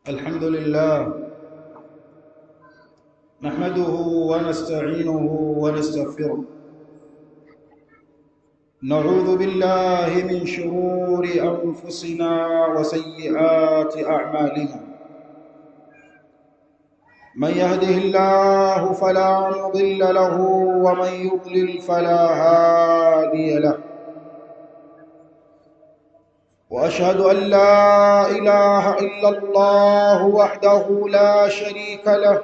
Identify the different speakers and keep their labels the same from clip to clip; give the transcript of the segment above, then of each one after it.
Speaker 1: الحمد لله نحمده ونستعينه ونستغفره نعوذ بالله من شرور أنفسنا وسيئات أعمالنا من يهده الله فلا مضل له ومن يضلل فلا هادي له وأشهد أن لا إله إلا الله وحده لا شريك له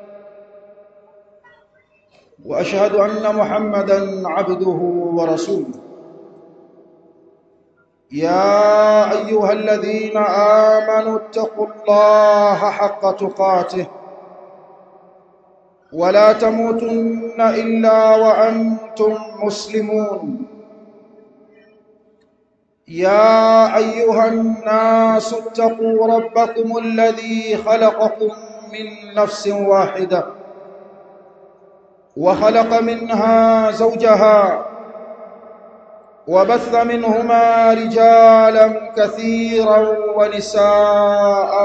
Speaker 1: وأشهد أن محمدًا عبده ورسوله يا أيها الذين آمنوا اتقوا الله حق تقاته ولا تموتن إلا وأنتم مسلمون يا أيها الناس اتقوا ربكم الذي خلقكم من نفس واحدة وخلق منها زوجها وبث منهما رجالا كثيرا ونساء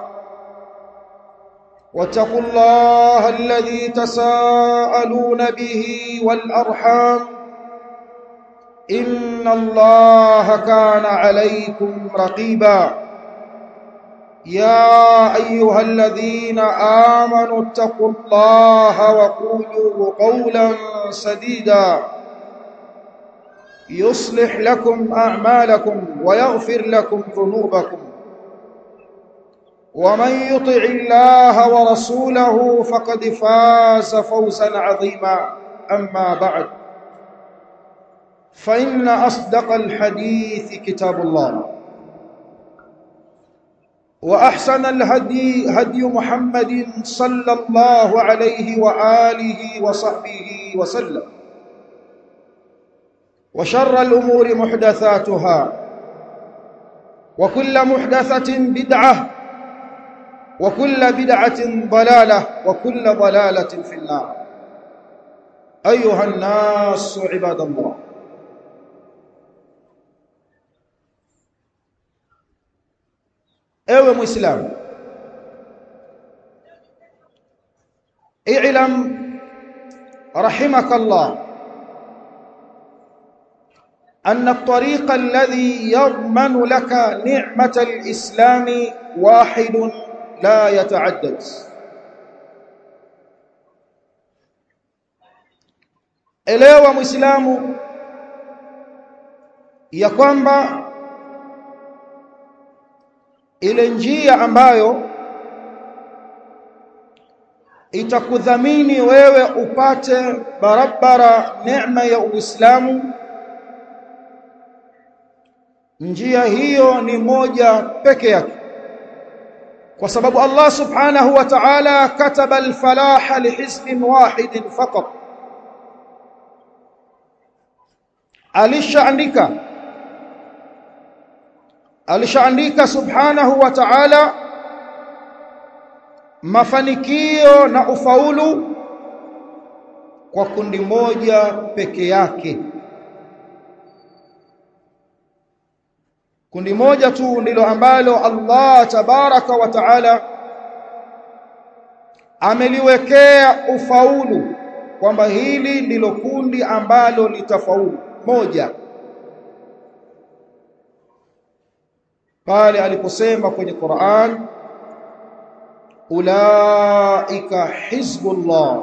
Speaker 1: واتقوا الله الذي تساءلون به والأرحام إن الله كان عليكم رقيبا يا أيها الذين آمنوا اتقوا الله وقولوا قولا سديدا يصلح لكم أعمالكم ويغفر لكم ذنوبكم ومن يطع الله ورسوله فقد فاز فوزا عظيما أما بعد فإن أصدق الحديث كتاب الله وأحسن الهدي هدي محمد صلى الله عليه وآله وصحبه وسلم وشر الأمور محدثاتها وكل محدثة بدعة وكل بدعة ضلالة وكل ضلالة في النار أيها الناس عباد الله ewe muislamu i'lam rahimakallah أن الطريق الذي يضمن لك نعمة الإسلام واحد لا يتعدد elewa muislamu ya kwamba ile njia ambayo itakudhamini wewe upate barabara neema ya Uislamu, njia hiyo ni moja peke yake, kwa sababu Allah subhanahu wa ta'ala kataba al-falaha lihizbin wahidin faqat. Alishaandika subhanahu wa ta'ala mafanikio na ufaulu kwa kundi moja peke yake. Kundi moja tu ndilo ambalo Allah tabaraka wa ta'ala ameliwekea ufaulu, kwamba hili ndilo kundi ambalo litafaulu moja. pale aliposema kwenye Qur'an ulaika hizbullah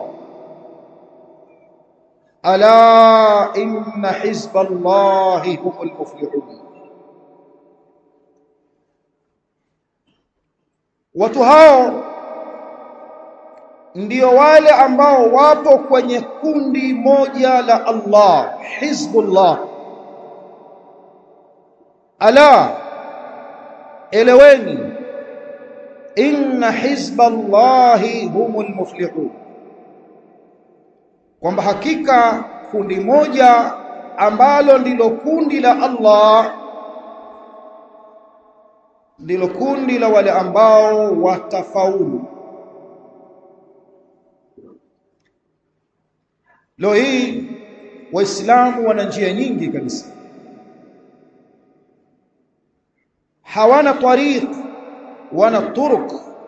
Speaker 1: ala inna hizballahi humul muflihun. Watu hao ndio wale ambao wapo kwenye kundi moja la Allah, hizbullah. Ala, eleweni, inna hizballahi humul muflihun, kwamba hakika kundi moja ambalo ndilo kundi la Allah ndilo kundi la wale ambao watafaulu. Leo hii Waislamu wana njia nyingi kabisa, hawana tariq, wana turuq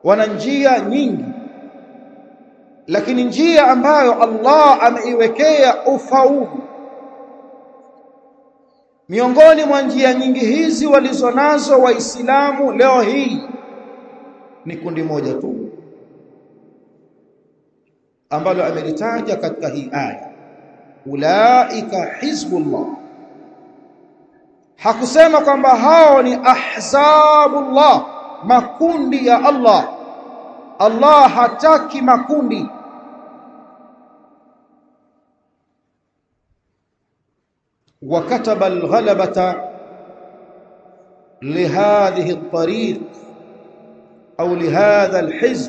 Speaker 1: wana njia nyingi, lakini njia ambayo Allah ameiwekea ufaulu, miongoni mwa njia nyingi hizi walizonazo waislamu leo hii ni kundi moja tu ambalo amelitaja katika hii aya, ulaika hizbullah. Hakusema kwamba hao ni ahzabullah, makundi ya Allah. Allah hataki makundi. وكتب الغلبة لهذه الطريق أو لهذا الحزب.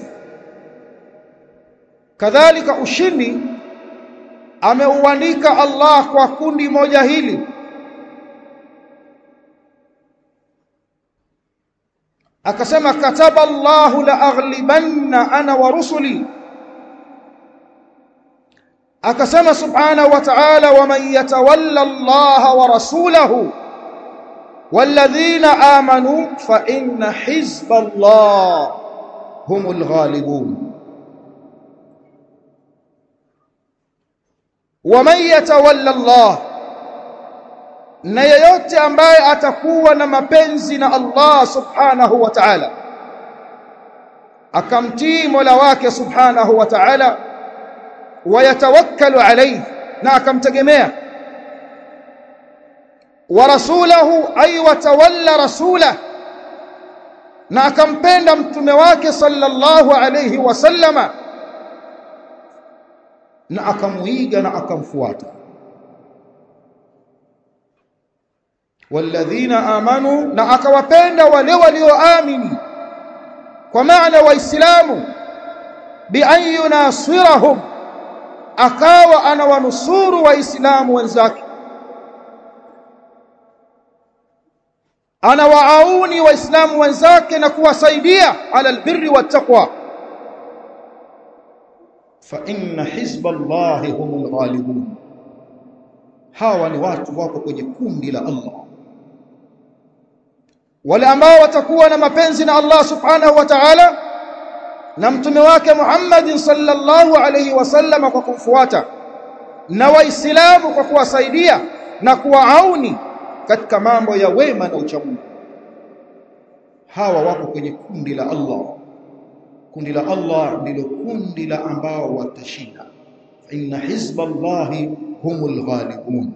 Speaker 1: كذلك ushindi ameuandika Allah kwa kundi moja hili. Akasema kataba Allahu la aghlibanna ana wa rusuli. Akasema subhanahu wa ta'ala, wa man yatawalla Allah wa rasulahu walladhina amanu fa inna hizballah humul ghalibun. Wa man yatawalla Allah, na yeyote ambaye atakuwa na mapenzi na Allah subhanahu wa ta'ala, akamtii Mola wake subhanahu wa ta'ala, wayatawakkalu alayhi, na akamtegemea, wa rasulahu ay watawalla rasulahu, na akampenda mtume wake sallallahu alayhi wasallama, na akamuiga na akamfuata. walladhina amanu, na akawapenda wale walioamini, kwa maana waislamu, bi an yunasirahum, akawa anawanusuru waislamu wenzake, anawauni waislamu wenzake na kuwasaidia ala albirri wattaqwa. fa inna hizballahi humul ghalibun. Hawa ni watu wako kwenye kundi la Allah, wale ambao watakuwa na mapenzi na Allah subhanahu wa ta'ala na mtume wake Muhammad sallallahu alayhi wasallam kwa kumfuata, na waislamu kwa kuwasaidia na kuwaauni katika mambo ya wema na uchamungu. Hawa wako kwenye kundi la Allah. Kundi la Allah ndilo kundi la ambao watashinda. inna hizballahi humul ghalibun.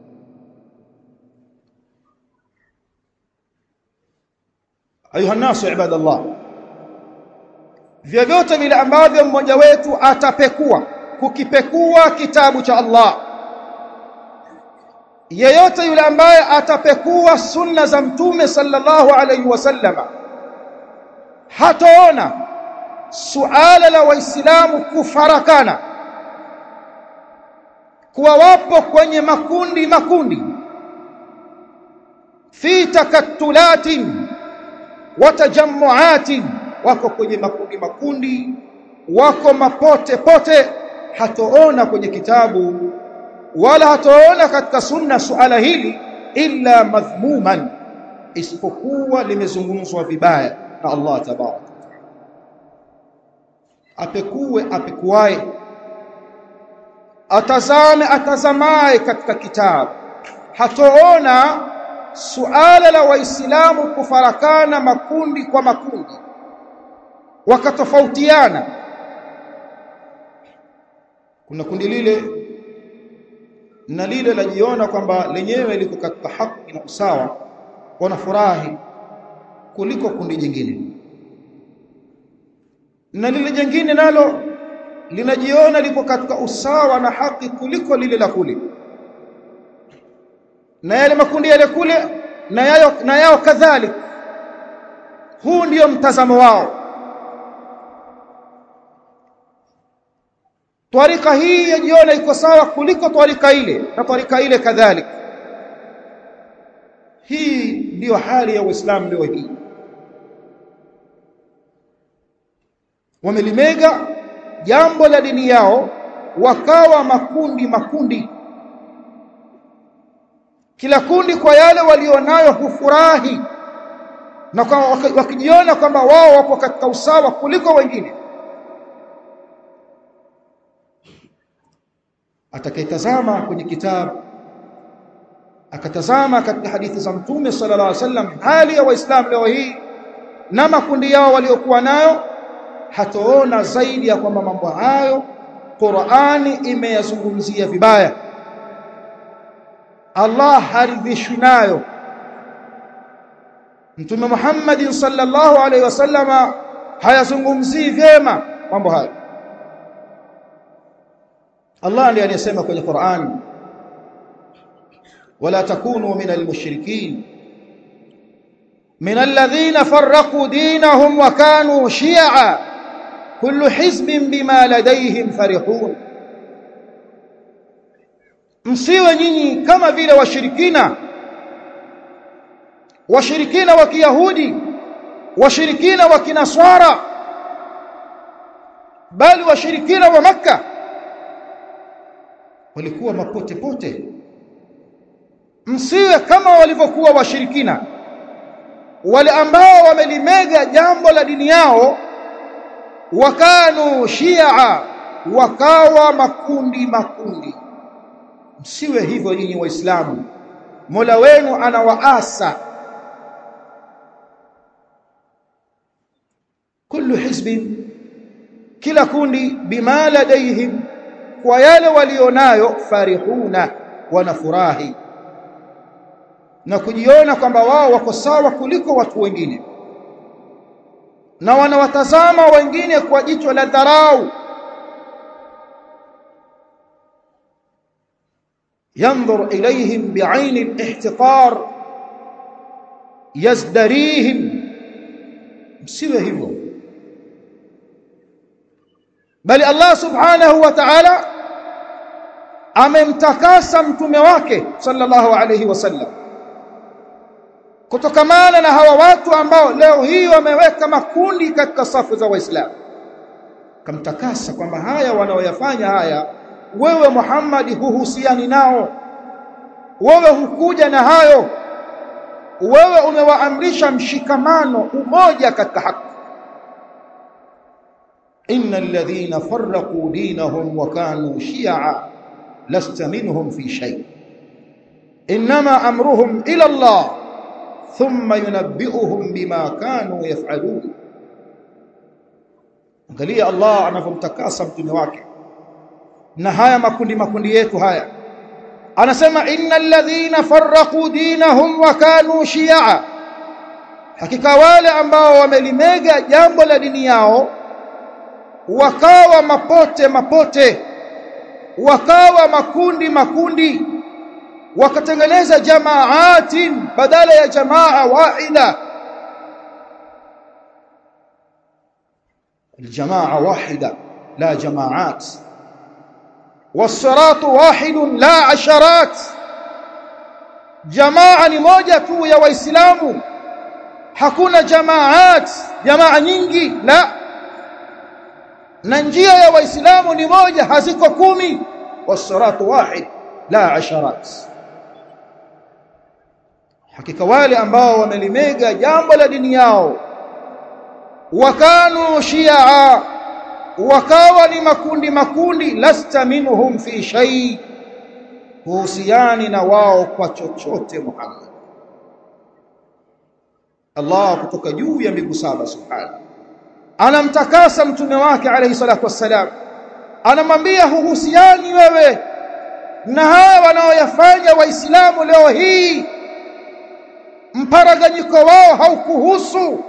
Speaker 1: ayuha nasu ibadallah, vyovyote vile ambavyo mmoja wetu atapekua kukipekua kitabu cha Allah, yeyote yule ambaye atapekua sunna za mtume sallallahu alayhi wasallama, hataona suala la waislamu kufarakana, kuwa wapo kwenye makundi fi takattulatin wa tajammuatin, wako kwenye makundi, wako mapote, hataona kwenye kitabu wala hataona katika sunna suala hili illa madhmuman, isipokuwa limezungumzwa vibaya na Allah tabaraka. Apekuae, atazamae katika kitabu, hataona suala la waislamu kufarakana makundi kwa makundi, wakatofautiana. Kuna kundi lile na lile lajiona kwamba lenyewe liko katika haki na usawa, wanafurahi kuliko kundi jingine, na lile jingine nalo linajiona liko katika usawa na haki kuliko lile la kule, na yale makundi yale kule na yao kadhalika. Huu ndio mtazamo wao. Twarika hii yajiona iko sawa kuliko twarika ile, na twarika ile kadhalika. Hii ndio hali ya Uislamu leo hii. Wamelimega jambo la dini yao, wakawa makundi. Kila kundi kwa yale walionayo hufurahi, na wakijiona kwamba wao wapo katika usawa kuliko wengine. Atakayetazama kwenye kitabu akatazama katika hadithi za Mtume sallallahu alaihi wasallam hali ya Waislamu leo hii na makundi yao waliokuwa nayo, hataona zaidi ya kwamba mambo hayo Qur'ani imeyazungumzia vibaya, Allah haridhishwi nayo, Mtume Muhammad sallallahu alaihi wasallam hayazungumzii vyema mambo hayo. Allah ndiye anasema kwenye Qur'an, wala takunu minal mushrikin minal ladhina farraqu dinahum wa kanu shi'a kullu hizbin bima ladayhim farihun. Msiwe nyinyi kama vile washirikina wa Kiyahudi, washirikina wa Kinaswara, bali washirikina wa Makka walikuwa mapote pote. Msiwe kama walivyokuwa washirikina wale ambao wamelimega jambo la dini yao, wakanu shia, wakawa makundi. Msiwe hivyo nyinyi Waislamu, Mola wenu anawaasa. Kullu hizbin, kila kundi, bima ladayhim, kwa yale walionayo, farihuna, wanafurahi na kujiona kwamba wao wako sawa kuliko watu wengine, na wanawatazama wengine kwa jicho la dharau. yanzur ilayhim bi'aini al-ihtiqar yazdarihim. Msiwe hivyo, bali Allah subhanahu wa ta'ala amemtakasa mtume wake sallallahu alayhi wasallam kutokamana na hawa watu ambao leo hii wameweka makundi katika safu za Waislamu. Kamtakasa kwamba haya wanaoyafanya haya, wewe Muhammad huhusiani nao, wewe hukuja na hayo, wewe umewaamrisha mshikamano, umoja katika haki. innal ladhina farraqu dinahum wa kanu shi'a lasta minhum fi shay, inma amruhum ila Allah thumma yunabbi'uhum bima kanu yaf'alun. Angalia Allah anavomtakasa mtume wake na haya makundi yetu haya. Anasema innal ladhina farraqu dinahum wa kanu shi'a, hakika wale ambao wamelimega jambo la dini yao wakawa mapote, wakawa makundi, wakatengeneza jamaatin badala ya jamaa wahida. الجماعه واحده لا جماعات، والصراط واحد لا عشرات. jamaa ni moja tu ya Waislamu, hakuna jamaat, jamaa nyingi la. Na njia ya Waislamu ni moja, haziko 10. والصراط واحد لا عشرات. Hakika wale ambao wamelimega jambo la dini yao, wakanu shi'a, wakawa ni makundi, lasta minhum fi shay, husiani na wao kwa chochote. Muhammad, Allah kutoka juu ya mbingu 7 subhanahu anamtakasa mtume wake alayhi salatu wassalam, anamwambia huhusiani wewe na hawa wanaoyafanya Waislamu leo hii, mparaganyiko wao haukuhusu.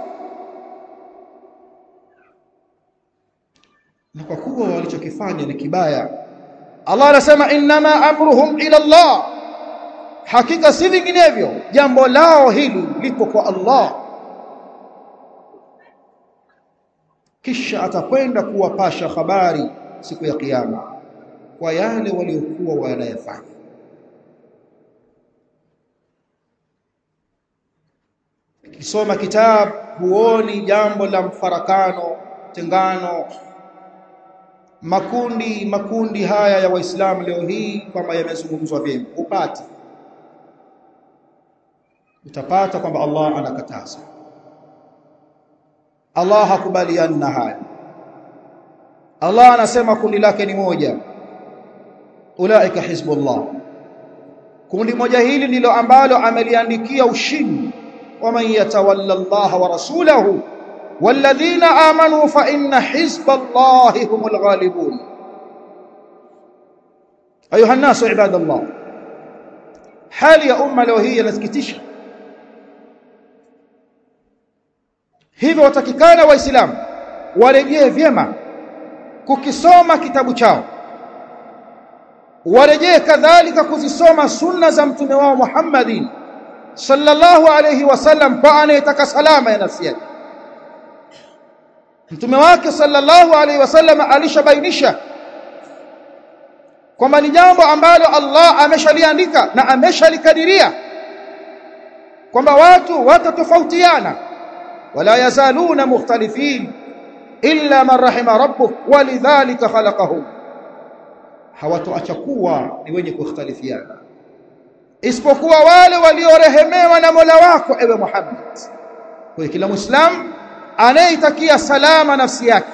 Speaker 1: Na kwa kuwa walichokifanya ni kibaya, Allah anasema inma amruhum ila Allah, hakika si vinginevyo jambo lao hili lipo kwa Allah. Kisha atakwenda kuwapasha habari siku ya kiyama kwa yale waliokuwa wanayafanya. Kisoma kitabu huoni jambo la mfarakano, tengano, makundi haya ya Waislamu leo hii kwamba yamezungumzwa vyema. Upate utapata kwamba Allah anakataza Allah hakubaliani na haya. Allah anasema kundi lake ni moja, ulaika hizbullah. Kundi moja hili ndilo ambalo ameliandikia ushindi, waman yatawalla Allah wa rasulahu walladhina amanu fa inna hizballahi humul ghalibun. Ayuha an-nasu ibadallah, hali ya umma leo hii inasikitisha. Hivyo watakikana waislamu warejee vyema kukisoma kitabu chao, warejee kadhalika kuzisoma sunna za mtume wao Muhammadin sallallahu alayhi wasallam, kwa anayetaka salama ya nafsi yake. Mtume wake sallallahu alayhi wasallam alishabainisha kwamba ni jambo ambalo Allah ameshaliandika na ameshalikadiria kwamba watu watatofautiana, wala yazaluna mukhtalifin illa man rahima rabbuk walidhalika khalaqahum. Hawatoacha kuwa ni wenye kukhtalifiana isipokuwa wale waliorehemewa na Mola wako ewe Muhammad. Kwa kila Muislam anayetakia salama nafsi yake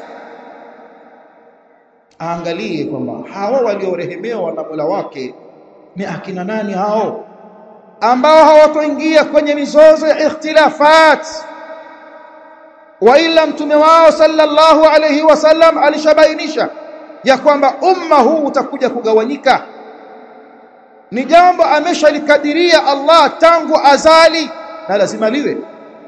Speaker 1: aangalie kwamba hao waliorehemewa na Mola wake ni akina nani hao, ambao hawatoingia kwenye mizozo ya ikhtilafat. Wa ila mtume wao sallallahu alayhi wasallam alishabainisha ya kwamba umma huu utakuja kugawanyika. Ni jambo ameshalikadiria Allah tangu azali na lazima liwe.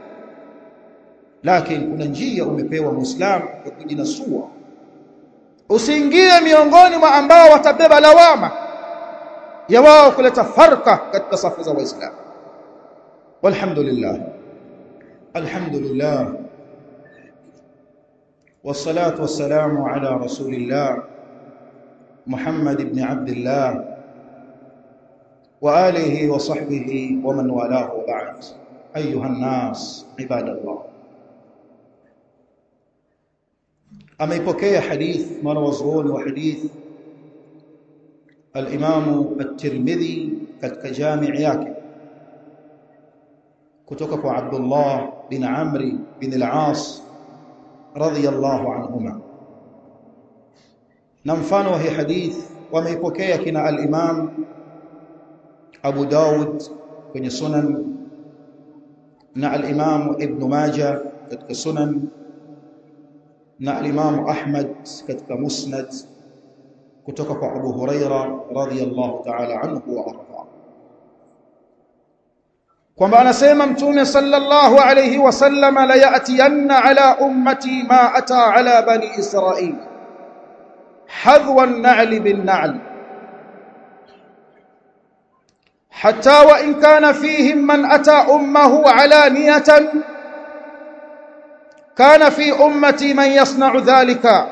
Speaker 1: Lakini kuna njia umepewa Muislamu ya kujinasua, usiingie miongoni mwa ambao watabeba lawama ya wao kuleta farka katika safu za Waislamu. Walhamdulillah, alhamdulillah, wassalatu wassalamu ala rasulillah Muhammad ibn Abdullah wa alihi wa sahbihi wa man walahu, wa ba'd. Ayuha an-nas ibadallah, ameipokea hadith mwanazuoni wa hadith al-Imam at-Tirmidhi katika jami' yake kutoka kwa Abdullah bin Amr bin al-As radiyallahu anhuma, na mfano wa hii hadith wameipokea kina al-Imam Abu Daud kwenye Sunan na al-Imam Ibn Majah katika Sunan na al-Imam Ahmad katika Musnad kutoka kwa Abu Huraira radhiyallahu ta'ala anhu wa arda, kwamba anasema Mtume sallallahu alayhi wasallam, la ya'tiyanna ala ummati ma ata ala bani Israil hadwa an-na'l bin-na'l hatta wa in kana fihim man ata ummahu alaniyatan kana fi ummati man yasna'u dhalika.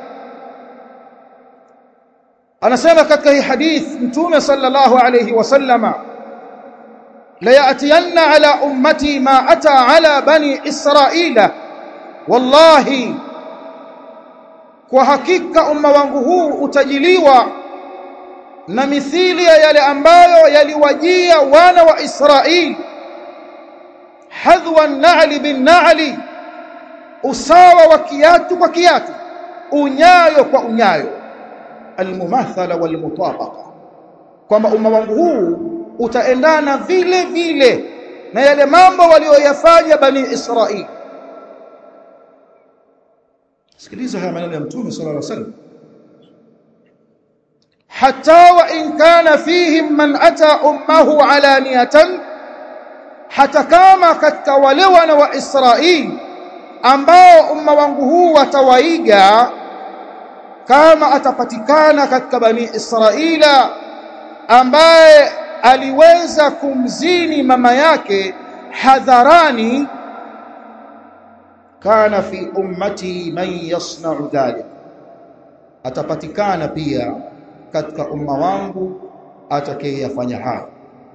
Speaker 1: Anasema katika hii hadith Mtume sallallahu alayhi wasallama, la ya'tiyanna ala ummati ma ata ala bani Israila, wallahi kwa hakika umma wangu huu utajiliwa na mithili ya yale ambayo yaliwajia wana wa Israili. Hadhwa an-na'li bin-na'li, usawa wa kiatu kwa kiatu, unyayo kwa unyayo. Almumathala walmutabaqa, kwamba umma wangu huu utaendana vile vile na yale mambo walioyafanya bani Israili. Sikiliza haya maneno ya Mtume sallallahu alaihi wasallam, hatta wa in kana fihim man ata ummahu alaniyatan, hata kama katika wale wana wa Israili ambao umma wangu huu watawaiga, kama atapatikana katika bani Israila ambaye aliweza kumzini mama yake hadharani, kana fi ummati man yasna'u dhalik, atapatikana pia katika umma wangu atakayefanya hayo.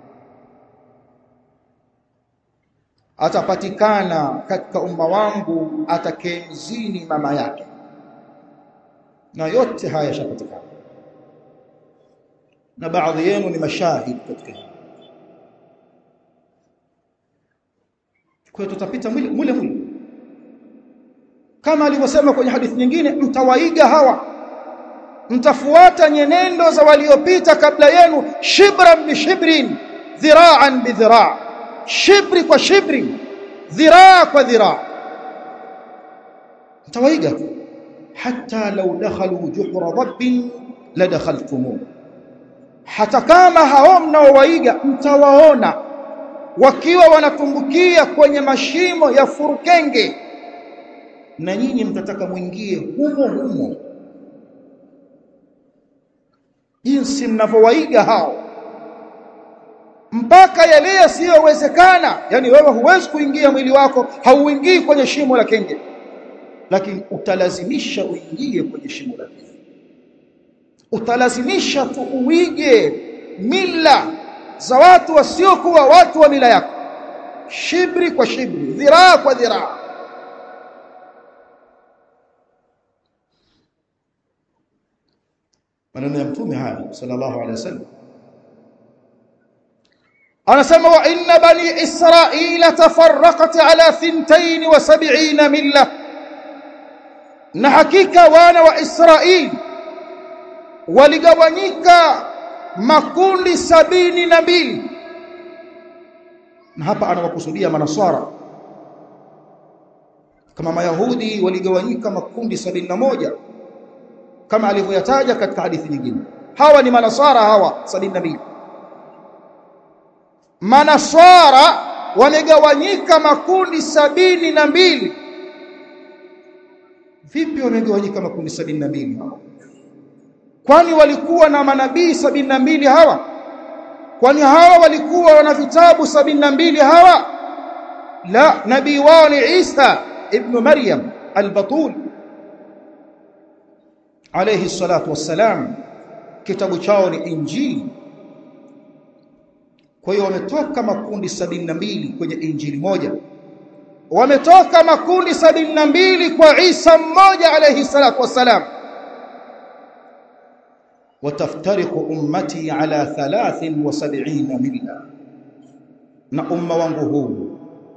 Speaker 1: Atapatikana katika umma wangu atakayemzini mama yake, na yote haya yashapatikana, na baadhi yenu ni mashahid katika hili. Kwa hiyo tutapita mule kama alivyosema kwenye hadithi nyingine, mtawaiga hawa, mtafuata nyenendo za waliopita kabla yenu, shibran bi shibrin, dhira'an bi dhira', shibri kwa shibri, dhiraa kwa dhiraa, mtawaiga hata law dakhalu juhra rabbin la dakhaltumuh, hata kama hao mnaowaiga mtawaona wakiwa wanatumbukia kwenye mashimo ya furukenge, na nyinyi mtataka muingie humo humo. Jinsi mnavyowaiga hao mpaka yale yasiyowezekana, yani wewe huwezi kuingia, mwili wako hauingii kwenye shimo la kenge, lakini utalazimisha uingie kwenye shimo la kenge, utalazimisha tu uige mila za watu wasiokuwa watu wa mila yako, shibri kwa shibri, dhiraa kwa dhiraa. Maneno ya Mtume haya sallallahu alaihi wasallam, anasema wa inna bani israila tafarraqat ala 72 milla, na hakika wana wa Israeli waligawanyika makundi 72. Na hapa anawakusudia manasara, kama mayahudi waligawanyika makundi 71 kama alivyoyataja katika hadithi nyingine. Hawa ni manasara, hawa 72. Manasara wamegawanyika makundi 72. Vipi wamegawanyika makundi 72 hawa? Kwani walikuwa na manabii 72 hawa? Kwani hawa walikuwa wana vitabu 72 hawa? La, nabii wao ni Isa ibn Maryam al-Batul alayhi salatu wassalam, kitabu chao ni Injili. Kwa hiyo wametoka makundi 72 kwenye Injili moja, wametoka makundi 72 kwa Isa mmoja alayhi salatu wassalam. Wataftariqu ummati ala 73 milla, na umma wangu huu,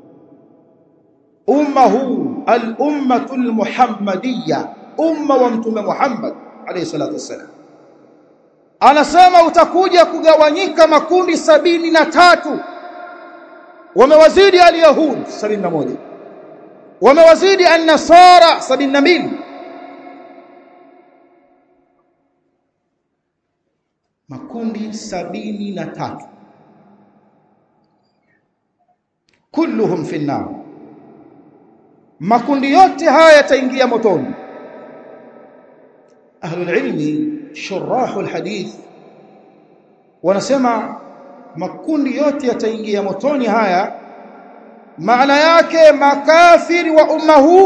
Speaker 1: umma huu al-ummatul muhammadiyya, umma wa Mtume Muhammad alayhi salatu wassalam, anasema utakuja kugawanyika makundi 73. Wamewazidi al-yahud 71, wamewazidi an-nasara 72. Makundi 73, kulluhum fi an-nar, makundi yote haya yataingia motoni. Ahlul ilmi shurahul hadith wanasema makundi yote yataingia motoni haya, maana yake makafiri wa umma huu,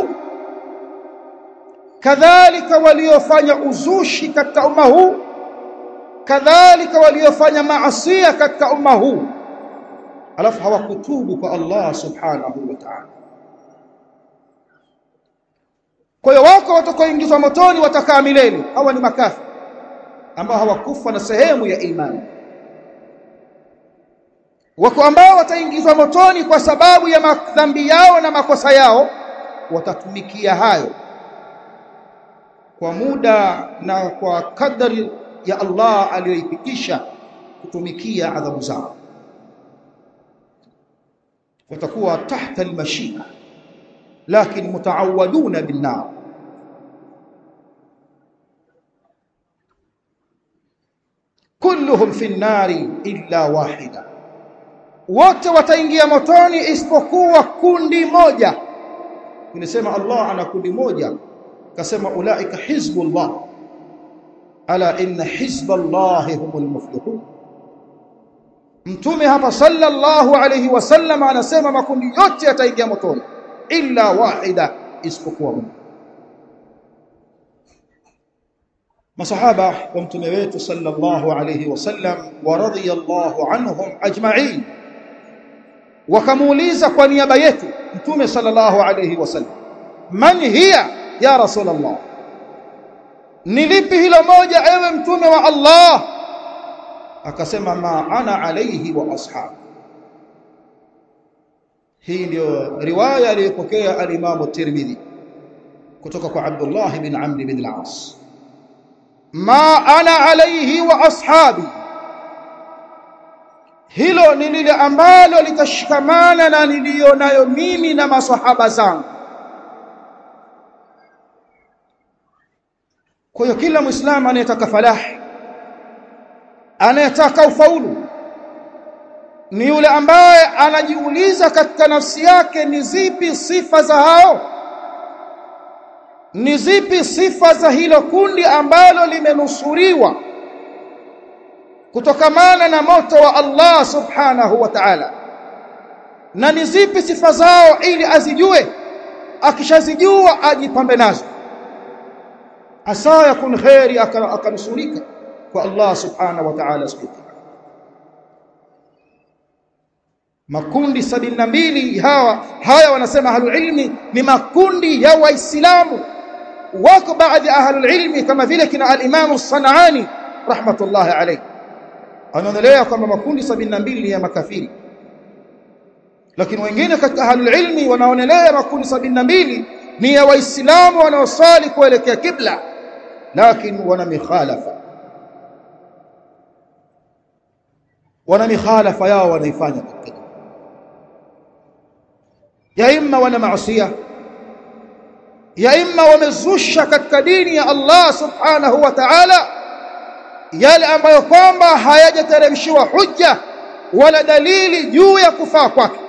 Speaker 1: kadhalika waliofanya uzushi katika umma huu, kadhalika waliofanya maasi katika umma huu, alafu hawakutubu kwa Allah subhanahu wa ta'ala. Kwa hiyo wako watakaoingizwa motoni watakaa milele, hawa ni makafiri ambao hawakufa na sehemu ya imani. Wako ambao wataingizwa motoni kwa sababu ya madhambi yao na makosa yao, watatumikia hayo kwa muda na kwa kadri ya Allah aliyoipitisha kutumikia adhabu zao, watakuwa tahta al-mashia, lakini mutaawaduna bin-nar. Kulluhum fi an-nari illa wahida, wote wataingia motoni isipokuwa kundi moja. Tunasema Allah ana kundi moja, kasema ulaika hizbullah, ala inna hizballahi humul muflihun. Mtume hapa sallallahu alayhi wasallam anasema makundi yote yataingia motoni illa wahida, isipokuwa moja. Masahaba wa mtume wetu sallallahu alayhi wasallam wa radiyallahu anhum ajma'in wakamuuliza kwa niaba yetu mtume sallallahu alayhi wasallam, man hiya ya rasulullah, ni lipi hilo moja ewe mtume wa Allah? Akasema ma ana alayhi wa ashab. Hii ndio riwaya aliyopokea al-Imam Tirmidhi kutoka kwa Abdullah bin Amr bin al-As, ma ana alayhi wa ashabi, hilo ni lile ambalo litashikamana na nilionayo mimi na masahaba zangu. Kwa hiyo kila muislamu anayetaka falah, anayetaka ufaulu, ni yule ambaye anajiuliza katika nafsi yake, ni zipi sifa za hao, ni zipi sifa za hilo kundi ambalo limenusuriwa kutokamana na moto wa Allah subhanahu wa ta'ala, na ni zipi sifa zao, ili azijue. Akishazijua ajipambe nazo, asa yakun khairi, akanusurika kwa Allah subhanahu wa ta'ala. Makundi 72 haya wanasema ahlul ilmi ni makundi ya waislamu. Wako baadhi ya ahlul ilmi kama vile kina al-Imam as-San'ani rahmatullahi alayhi anaonelea kwamba makundi 72 ya makafiri, lakini wengine katika ahlul ilmi wanaonelea makundi 72 ni ya waislamu wanaosali kuelekea kibla, lakini wana mikhalafa yao wanaifanya katika, ya imma wana maasiya, ya imma wamezusha katika dini ya Allah subhanahu wa ta'ala yale ambayo kwamba hayajateremshiwa hujja wala dalili juu ya kufaa kwake.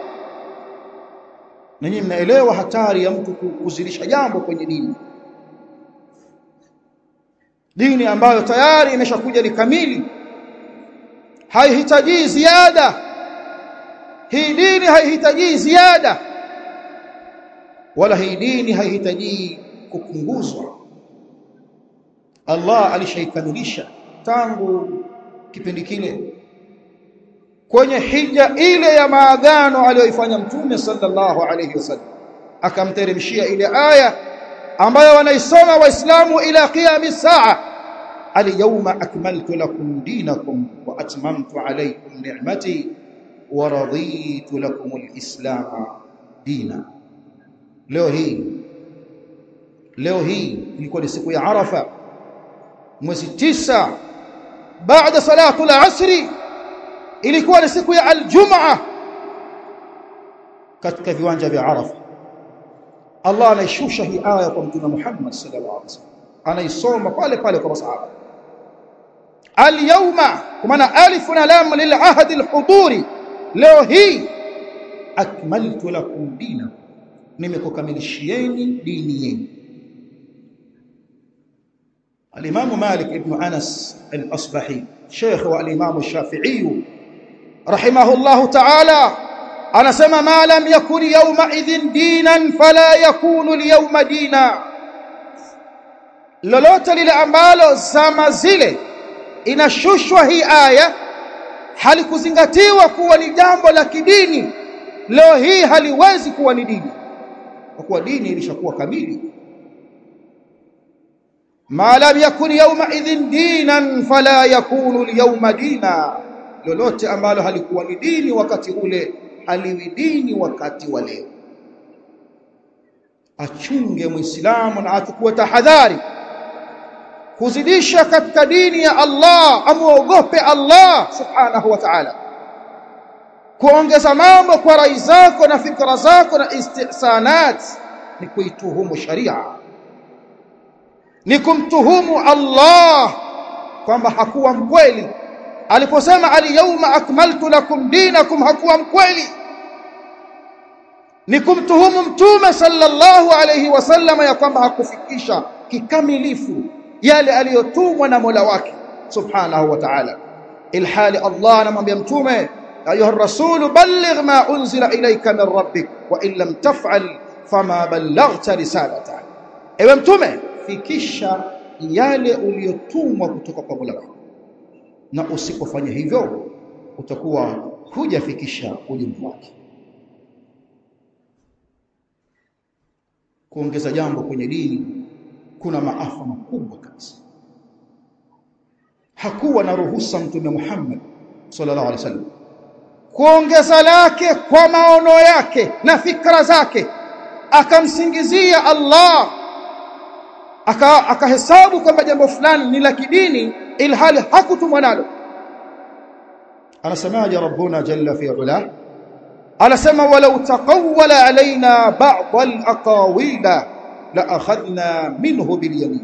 Speaker 1: Na nyinyi mnaelewa hatari ya mtu kuzidisha jambo kwenye dini ambayo tayari imeshakuja ni kamili, haihitaji ziada. Hii dini haihitaji ziada, wala hii dini haihitaji kupunguzwa. Allah alishaikamilisha tangu kipindi kile kwenye hija ile ya maagano aliyoifanya Mtume sallallahu alayhi wasallam, akamteremshia ile aya ambayo wanaisoma waislamu ila qiyamis saa, al-yawma akmaltu lakum dinakum wa atmamtu alaykum ni'mati wa raditu lakum al-islam dina. Leo hii ilikuwa ni siku ya Arafa, mwezi 9 baada salatu al-asri, ilikuwa ni siku ya al-Jum'a katika viwanja vya Arafa. Allah anaishusha hii aya kwa Mtume Muhammad sallallahu alaihi wasallam, anaisoma pale pale kwa masahaba. Al-yawma, kwa maana alif na lam lil ahd al-huduri, leo hii akmaltu lakum dinakum, nimekukamilishieni dini yenu. Al-Imam Malik ibn Anas al-Asbahi, sheikh wa al-Imam Shafi'i rahimahullah ta'ala, anasema ma lam yakun yawma idhin dinan fala yakunu al-yawma dina. Lolote lile ambalo zama zile inashushwa hii aya halikuzingatiwa kuwa ni jambo la kidini, leo hii haliwezi kuwa ni dini, kwa kuwa dini ilishakuwa kamili. Ma lam yakun yawma idhin dinan fala yakunu al-yawma dina, lolote ambalo halikuwa ni dini wakati ule haliwi dini wakati wa leo. Achunge muislamu na achukue tahadhari kuzidisha katika dini ya Allah, amuogope Allah subhanahu wa ta'ala. Kuongeza mambo kwa rai zako na fikra zako na istihsanat ni kuituhumu sharia, ni kumtuhumu Allah kwamba hakuwa mkweli aliposema al-yawma akmaltu lakum dinakum, hakuwa mkweli. Ni kumtuhumu Mtume sallallahu alayhi wasallam ya kwamba hakufikisha kikamilifu yale aliyotumwa na Mola wake subhanahu wa ta'ala, ilhali Allah anamwambia Mtume, ayuha ar-rasul balligh ma unzila ilayka min rabbik wa in lam taf'al fama ballaghta risalata. Ewe Mtume, fikisha yale uliyotumwa kutoka kwa Mola wako, na usipofanya hivyo utakuwa hujafikisha ujumbe wake. Kuongeza jambo kwenye dini kuna maafa makubwa kabisa. Hakuwa na ruhusa Mtume Muhammad sallallahu alaihi wasallam kuongeza lake kwa maono yake na fikra zake, akamsingizia Allah akahesabu kwamba jambo fulani ni la kidini ilhali hakutumwa nalo. Anasemaje Rabbuna jalla fi ula? Anasema walau taqawwala alaina ba'd al-aqawila la akhadna minhu bil yamin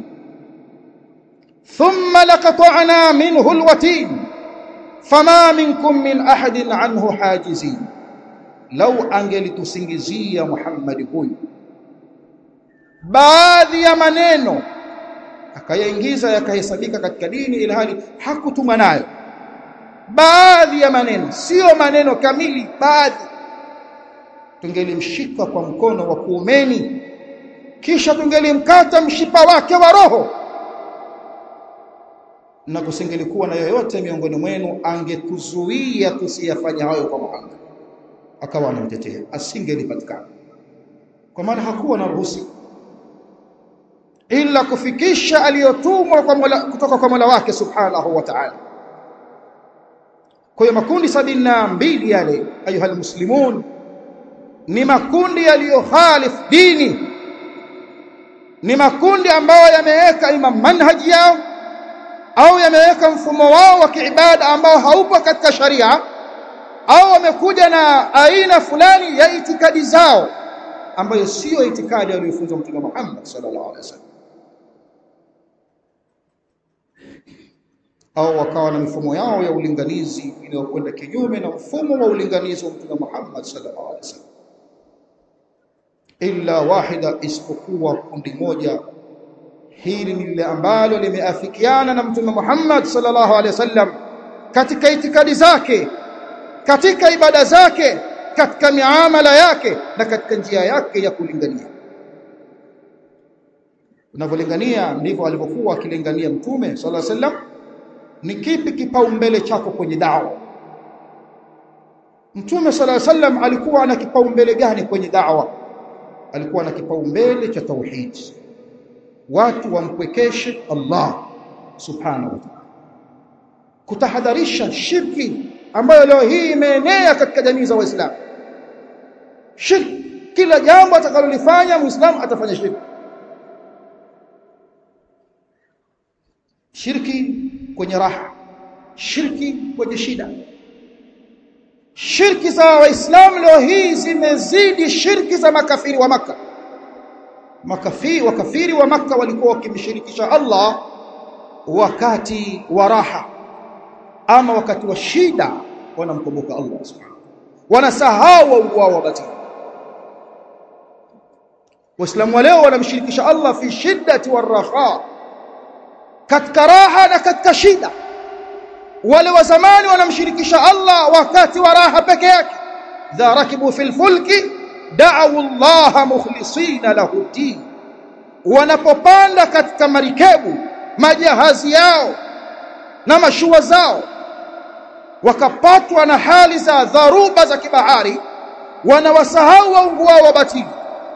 Speaker 1: thumma laqata'na minhu al-watin fama minkum min ahadin anhu hajizin. Law angelitusingizia Muhammad huyu baadhi ya maneno akayaingiza yakahesabika katika dini ilhali hakutuma nayo, baadhi ya maneno, sio maneno kamili, baadhi, tungelimshika kwa mkono wa kuumeni kisha tungelimkata mshipa wake wa roho, na kusingelikuwa na yoyote miongoni mwenu angetuzuia tusiyafanya hayo kwa Muhammad. Akawa anamtetea, asingelipatikana, kwa maana hakuwa na ruhusa ila kufikisha aliyotumwa kutoka kwa Mola wake subhanahu wa ta'ala. Kwa hiyo makundi 72 yale ayuha almuslimun ni makundi yaliyohalif dini, ni makundi ambayo yameweka ima manhaji yao au yameweka mfumo wao wa kiibada ambao haupo katika sharia, au wamekuja na aina fulani ya itikadi zao ambayo sio itikadi aliyofunza Mtume Muhammad sallallahu alaihi wasallam, au wakawa na mifumo yao ya ulinganizi inayokwenda kinyume na mfumo wa ulinganizi wa Mtume Muhammad sallallahu alaihi wasallam. Illa wahida, isipokuwa kundi moja. Hili ni lile ambalo limeafikiana na Mtume Muhammad sallallahu alaihi wasallam katika itikadi zake, katika ibada zake, katika miamala yake na katika njia yake ya kulingania. Unavolingania ndivyo alivyokuwa akilingania Mtume sallallahu alaihi wasallam. Ni kipi kipaumbele chako kwenye da'wa? Mtume sallallahu alaihi wasallam alikuwa na kipaumbele gani kwenye da'wa? Alikuwa na kipaumbele cha tauhid, watu wampwekeshe Allah subhanahu wa ta'ala, kutahadharisha shirki ambayo leo hii imeenea katika jamii za Waislamu. Shirki, kila jambo atakalolifanya Muislamu atafanya shirki. Shirki kwenye raha, shirki kwenye shida. Shirki za Waislamu leo hii zimezidi shirki za makafiri wa Makka. Wakafiri wa Makka walikuwa wakimshirikisha Allah wakati wa raha, ama wakati wa shida wanamkumbuka Allah subhanahu, wanasahau wao wa batili. Waislamu leo wanamshirikisha Allah fi shiddati warraha, katika raha na katika shida. Wale wa zamani wanamshirikisha Allah wakati wa raha peke yake. Dha rakibu fil fulki da'u Allah mukhlisina lahu din, wanapopanda katika marikebu, majahazi yao na mashua zao, wakapatwa na hali za dharuba za kibahari, wanawasahau waungu wao wa batili,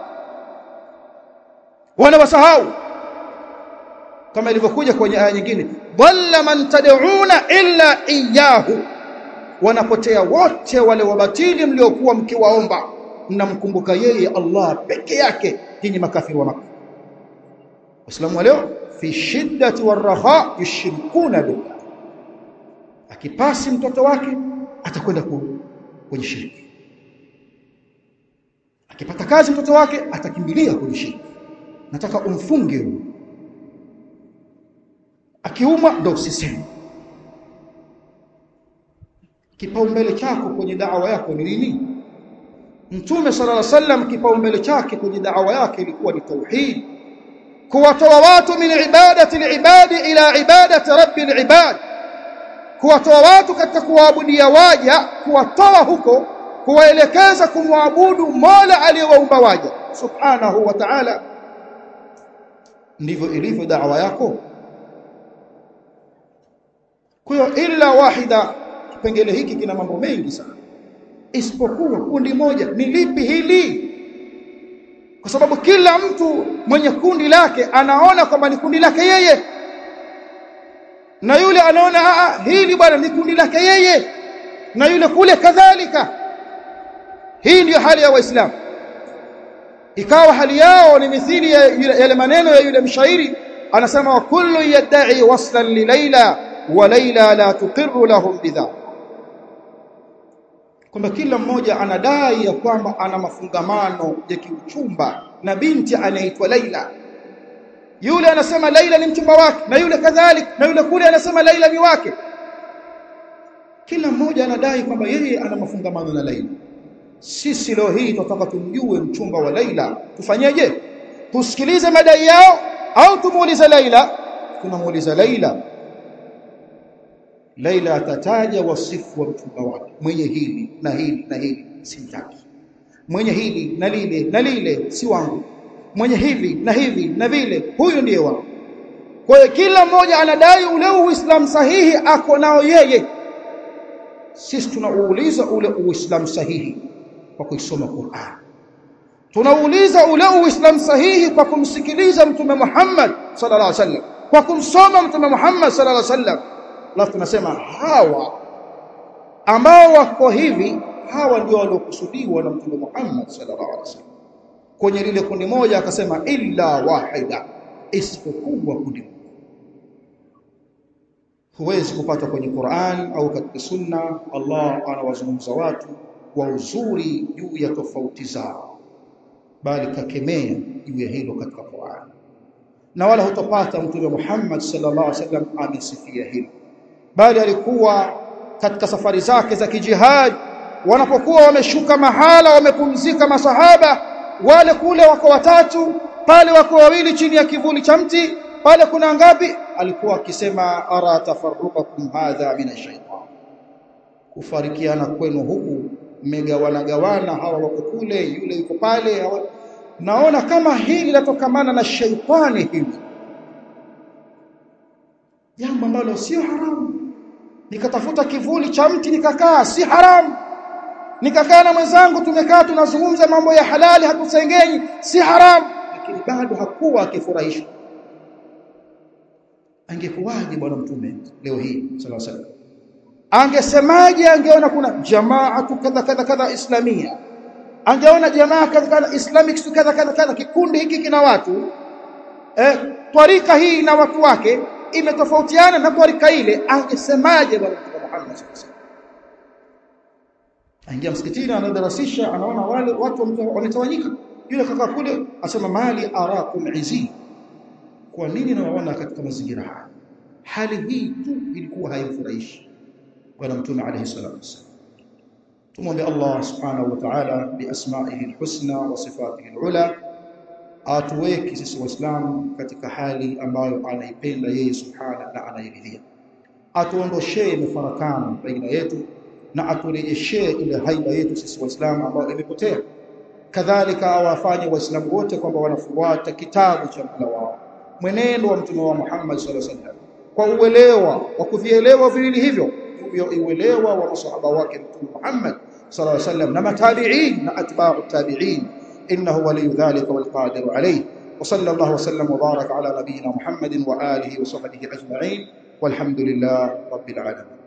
Speaker 1: wanawasahau. Kama ilivyokuja kwenye aya nyingine, dhalla man tad'una illa iyyahu, wanapotea wote wale wabatili mliokuwa mkiwaomba, mnamkumbuka yeye Allah peke yake, nyinyi makafiri wa Makka. Waislamu leo fi shiddati warraha yushrikuna billah, akipasi mtoto wake atakwenda kwenye shirki, akipata kazi mtoto wake atakimbilia kwenye shirki, nataka umfunge huyo, akiuma ndo usiseme. Kipaumbele chako kwenye da'wa yako ni nini? Mtume sallallahu alaihi wasallam kipaumbele chake kwenye da'wa yake ilikuwa ni tauhid, kuwatoa watu min ibadati al-ibadi ila ibadati rabbil ibad, kuwatoa watu katika kuabudia waja, kuwatoa huko kuwaelekeza kumwabudu Mola aliyewaumba waja subhanahu wa ta'ala. Ndivyo ilivyo da'wa yako. Kwa hiyo illa wahida, kipengele hiki kina mambo mengi sana, isipokuwa kundi moja. Ni lipi hili? Kwa sababu kila mtu mwenye kundi lake anaona kwamba ni kundi lake yeye, na yule anaona hili bwana ni kundi lake yeye, na yule kule kadhalika. Hii ndio hali ya Waislamu. ikawa hali yao ni mithili ya yale maneno ya yule mshairi anasema wa kullu yad'i waslan li Laila wa Laila la tuqirru lahum bidha, kwamba kila mmoja anadai ya kwamba ana mafungamano ya kiuchumba na binti anaitwa Laila. Yule anasema Laila ni mchumba wake, na yule kadhalika, na yule kule anasema Laila ni wake. Kila mmoja anadai kwamba yeye ana mafungamano na Laila. Sisi leo hii tunataka tumjue mchumba wa Laila, tufanyeje? Tusikilize madai yao au tumuulize Laila? Tunamuuliza Laila. Laila atataja wasifu wa mchumba wake, mwenye hili na hili na hili simtaki, mwenye hili na lile si wangu, mwenye hivi na hivi na vile huyu ndiye wangu. Kwa hiyo kila mmoja anadai ule Uislamu sahihi ako nao yeye. Sisi tunauliza ule Uislamu sahihi kwa kuisoma Qur'an, tunauliza ule Uislamu sahihi kwa kumsikiliza Mtume Muhammad sallallahu alaihi wasallam, kwa kumsoma Mtume Muhammad sallallahu alaihi wasallam. Alafu tunasema hawa ambao wako hivi, hawa ndio waliokusudiwa na Mtume Muhammad sallallahu alaihi wasallam. Kwenye lile kundi moja akasema illa wahida, isipokuwa kundi. Huwezi kupata kwenye Qur'an au katika Sunna Allah anawazungumza watu kwa uzuri juu ya tofauti zao, bali kakemea juu ya hilo katika Qur'an, na wala hutapata Mtume Muhammad sallallahu alaihi wasallam amesifia hilo, bali alikuwa katika safari zake za kijihad, wanapokuwa wameshuka mahala wamepumzika masahaba wale, kule wako watatu, pale wako wawili chini ya kivuli cha mti, pale kuna ngapi? Alikuwa akisema ara tafarruqakum hadha min ash-shaytan, kufarikiana kwenu huku mmegawana, hawa wako kule, yule yuko pale, naona kama hili latokamana na shaitani hivi, jambo ambalo sio haramu. Nikatafuta kivuli cha mti nikakaa, si haramu. Nikakaa na mwenzangu tumekaa tunazungumza mambo ya halali, hatusengenyi, si haramu. Lakini bado hakuwa akifurahisha. Angekuwaje bwana Mtume leo hii sallallahu alaihi wasallam? Angesemaje? Angeona kuna jamaatu kadha kadha kadha islamia, angeona jamaa kadha kadha islamic kadha kadha kadha, kikundi hiki kina watu twarika hii na watu wake imetofautiana na twarika ile, angesemaje bwana Mtume Muhammad sallallahu alaihi wasallam? Aingia msikitini anadarasisha, anaona wale watu wametawanyika, yule kaka kule asema mali arakum izi, kwa nini nawaona katika mazingira haya? Hali hii tu ilikuwa haimfurahishi bwana Mtume alayhi salatu wasallam. Tumwombe Allah subhanahu wa ta'ala bi asma'ihi alhusna wa sifatihi alula atuweke sisi waislamu katika hali ambayo anaipenda yeye subhanahu na anairidhia, atuondoshee mifarakano baina yetu na aturejeshee ile haiba yetu sisi waislamu ambayo imepotea. Kadhalika awafanye waislamu wote kwamba wanafuata kitabu cha Mola wao, mwenendo wa Mtume wa Muhammad sallallahu alaihi wasallam, kwa uelewa wa kuvielewa viwili hivyo, uelewa wa masahaba wake Mtume Muhammad sallallahu alaihi wasallam na matabi'in na atba'u tabi'in, innahu waliyyu dhalika wal qadiru alayhi. Wa sallallahu wa sallam wa baraka ala nabiyyina Muhammadin wa alihi wa sahbihi ajma'in, walhamdulillahi rabbil alamin.